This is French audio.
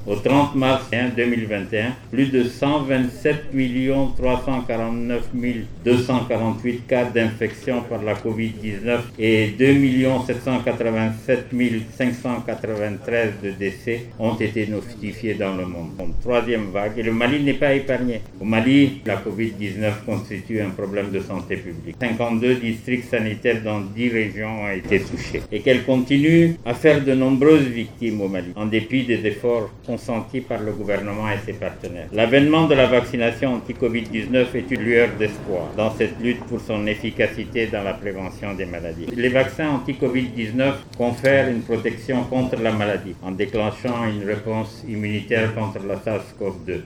Au 30 mars 2021, plus de 127 349 248 cas d'infection par la Covid-19 et 2 787 593 de décès ont été notifiés dans le monde. Troisième vague, et le Mali n'est pas épargné. Au Mali, la Covid-19 constitue un problème de santé publique. 52 districts sanitaires dans 10 régions ont été touchés et qu'elle continue à faire de nombreuses victimes au Mali, en dépit des efforts consentis par le gouvernement et ses partenaires. L'avènement de la vaccination anti-Covid-19 est une lueur d'espoir dans cette lutte pour son efficacité dans la prévention des maladies. Les vaccins anti-Covid-19 confèrent une protection contre la maladie en déclenchant une réponse immunitaire contre la SARS-CoV-2.